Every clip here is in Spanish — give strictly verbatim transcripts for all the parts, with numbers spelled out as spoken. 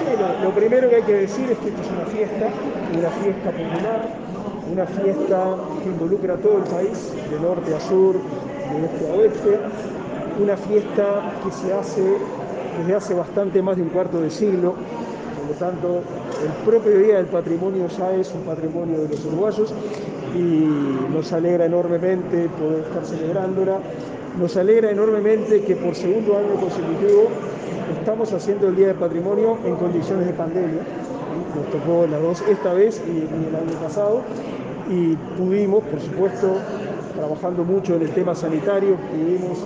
lo, lo primero que hay que decir es que esto es una fiesta, una fiesta popular, una fiesta que involucra a todo el país, de norte a sur, de este a oeste, una fiesta que se hace desde hace bastante más de un cuarto de siglo. Por lo tanto, el propio Día del Patrimonio ya es un patrimonio de los uruguayos y nos alegra enormemente poder estar celebrándola. Nos alegra enormemente que por segundo año consecutivo estamos haciendo el Día del Patrimonio en condiciones de pandemia. Nos tocó las dos esta vez y, y el año pasado y pudimos, por supuesto, trabajando mucho en el tema sanitario, pudimos,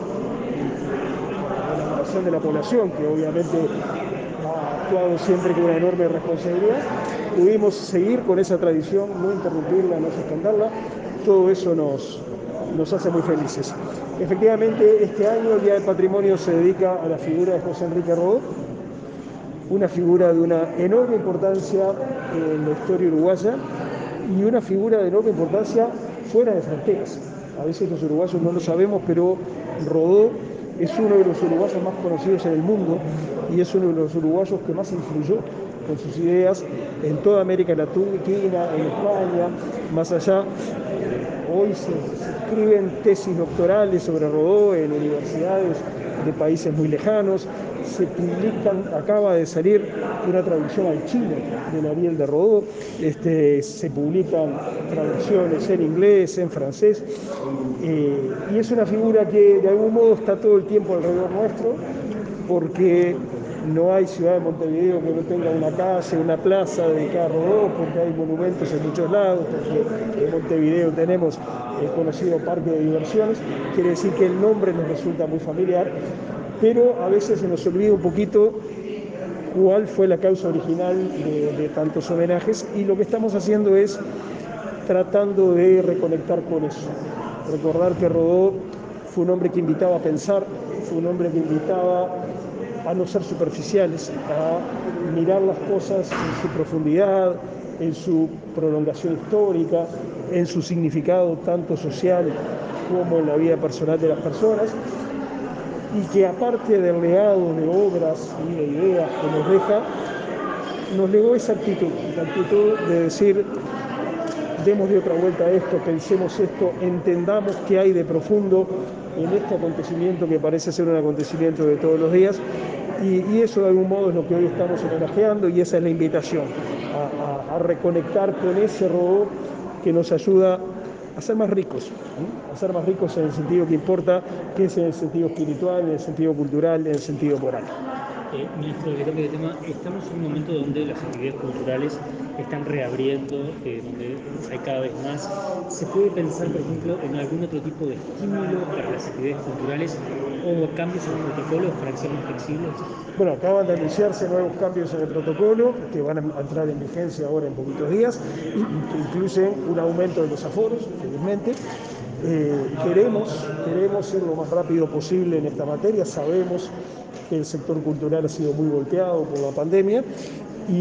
la colaboración de la población, que obviamente ha actuado siempre con una enorme responsabilidad, pudimos seguir con esa tradición, no interrumpirla, no suspenderla. Todo eso nos, nos hace muy felices. Efectivamente, este año el Día del Patrimonio se dedica a la figura de José Enrique Rodó, una figura de una enorme importancia en la historia uruguaya y una figura de enorme importancia fuera de fronteras. A veces los uruguayos no lo sabemos, pero Rodó es uno de los uruguayos más conocidos en el mundo y es uno de los uruguayos que más influyó con sus ideas en toda América Latina, en España, más allá. Hoy se, se escriben tesis doctorales sobre Rodó en universidades de países muy lejanos, se publican, acaba de salir una traducción al chino del Ariel de Rodó, este, se publican traducciones en inglés, en francés, eh, y es una figura que de algún modo está todo el tiempo alrededor nuestro, porque no hay ciudad de Montevideo que no tenga una calle, una plaza dedicada a Rodó, porque hay monumentos en muchos lados, porque en Montevideo tenemos el conocido parque de diversiones. Quiere decir que el nombre nos resulta muy familiar, pero a veces se nos olvida un poquito cuál fue la causa original de, de tantos homenajes, y lo que estamos haciendo es tratando de reconectar con eso. Recordar que Rodó fue un hombre que invitaba a pensar, fue un hombre que invitaba a no ser superficiales, a mirar las cosas en su profundidad, en su prolongación histórica, en su significado tanto social como en la vida personal de las personas, y que aparte del legado de obras y de ideas que nos deja, nos legó esa actitud, la actitud de decir: demos de otra vuelta a esto, pensemos esto, entendamos qué hay de profundo en este acontecimiento que parece ser un acontecimiento de todos los días, y, y eso de algún modo es lo que hoy estamos homenajeando, y esa es la invitación, a, a, a reconectar con ese Rodó que nos ayuda a ser más ricos, ¿sí? A ser más ricos en el sentido que importa, que es en el sentido espiritual, en el sentido cultural, en el sentido moral. Eh, ministro, que cambie de tema, estamos en un momento donde las actividades culturales están reabriendo, eh, donde hay cada vez más. ¿Se puede pensar, por ejemplo, en algún otro tipo de estímulo para las actividades culturales o cambios en los protocolos para que sean más flexibles? Bueno, acaban de anunciarse nuevos cambios en el protocolo que van a entrar en vigencia ahora en poquitos días, que incluyen un aumento de los aforos, felizmente. Eh, queremos, queremos ir lo más rápido posible en esta materia. Sabemos que el sector cultural ha sido muy golpeado por la pandemia y,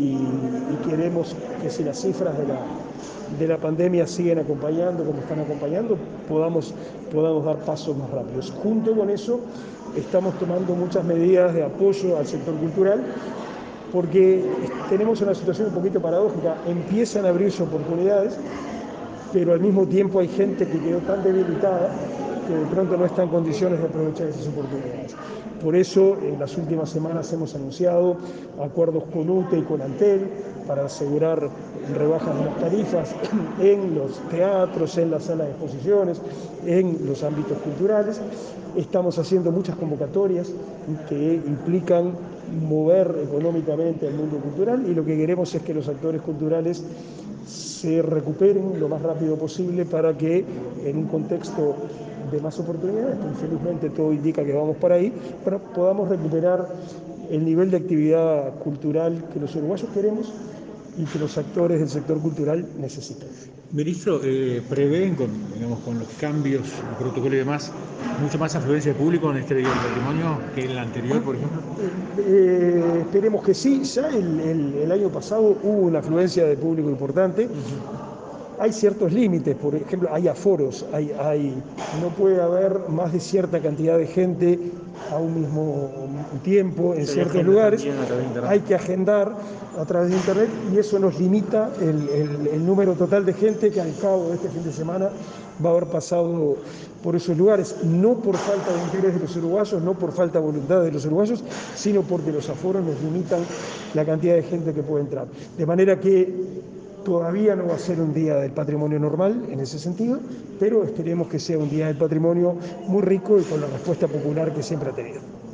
y queremos que, si las cifras de la, de la pandemia siguen acompañando como están acompañando, podamos, podamos dar pasos más rápidos. Junto con eso, estamos tomando muchas medidas de apoyo al sector cultural, porque tenemos una situación un poquito paradójica. Empiezan a abrirse oportunidades, pero al mismo tiempo hay gente que quedó tan debilitada que de pronto no está en condiciones de aprovechar esas oportunidades. Por eso, en las últimas semanas hemos anunciado acuerdos con U T E y con Antel para asegurar rebajas de las tarifas en los teatros, en las salas de exposiciones, en los ámbitos culturales. Estamos haciendo muchas convocatorias que implican mover económicamente al mundo cultural, y lo que queremos es que los actores culturales se recuperen lo más rápido posible para que, en un contexto de más oportunidades, que infelizmente todo indica que vamos para ahí, pero podamos recuperar el nivel de actividad cultural que los uruguayos queremos y que los actores del sector cultural necesitan. Ministro, eh, ¿prevén con, digamos, con los cambios, el protocolo y demás, mucho más afluencia de público en este Día del Patrimonio que en el anterior, por ejemplo? Eh, esperemos que sí. Ya el, el, el año pasado hubo una afluencia de público importante. Uh-huh. hay ciertos límites, por ejemplo, hay aforos, hay, hay, no puede haber más de cierta cantidad de gente a un mismo tiempo en Sí, ciertos agenda lugares, también a través de internet. hay que agendar a través de internet y eso nos limita el, el, el número total de gente que al cabo de este fin de semana va a haber pasado por esos lugares, no por falta de interés de los uruguayos, no por falta de voluntad de los uruguayos, sino porque los aforos nos limitan la cantidad de gente que puede entrar. De manera que todavía no va a ser un día del patrimonio normal en ese sentido, pero esperemos que sea un día del patrimonio muy rico y con la respuesta popular que siempre ha tenido.